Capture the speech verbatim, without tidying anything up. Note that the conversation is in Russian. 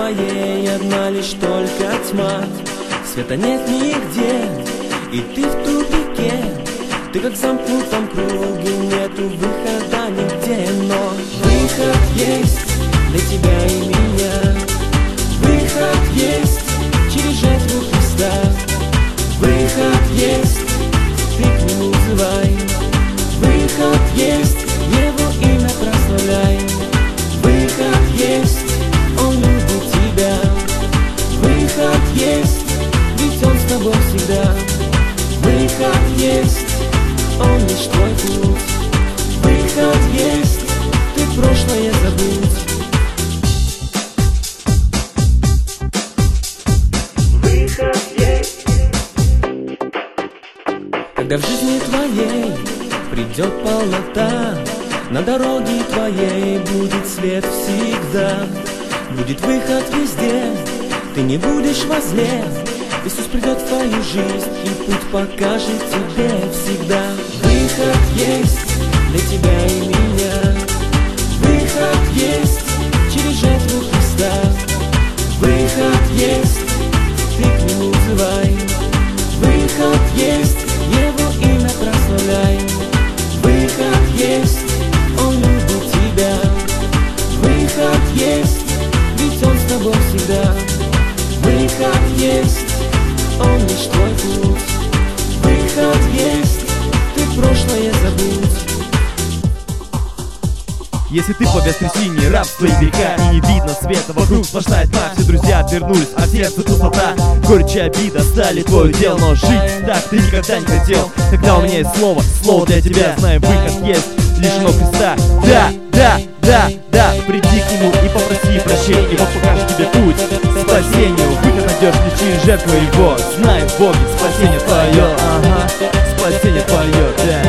твоей одна лишь только тьма. Света нет нигде, и ты в тупике. Ты как в замкнутом круге, нету выхода нигде. Но выход есть для тебя и меня. Выход есть через жертву Христа. Выход есть, ты к нему взывай. Выход есть, его имя прославляй. Выход есть, он любит тебя. Выход есть, ведь он с тобой всегда. Выход есть, он лишь твой путь. Выход есть, ты прошлое забудь. Выход есть. Когда в жизни твоей придет полнота, на дороге твоей будет свет всегда. Будет выход везде, ты не будешь возле. Иисус придет в твою жизнь и путь покажет тебе всегда. Выход есть для тебя и меня. Выход есть через жертву Христа. Выход есть, ты к нему взывай. Выход есть, его имя прославляй. Выход есть, он любит тебя. Выход есть, ведь он с тобой всегда. Выход есть, он лишь твой путь. Выход есть, ты прошлое забудь. Если ты по воскресенье рабства и греха, и не видно света, вокруг сплошная тьма. Все друзья отвернулись, а в сердце пустота. Горечь и обида стали твое дело, но жить так ты никогда не хотел. Тогда у меня есть слово, слово для тебя. Знаю, выход есть, лишь но Христа. Да, да, да, да, приди к нему и попроси прощения, и Бог покажет тебе путь к спасению. Выход найдешь лишь через жертву его. Знай в Боге спасение твое, ага, спасение твое, да.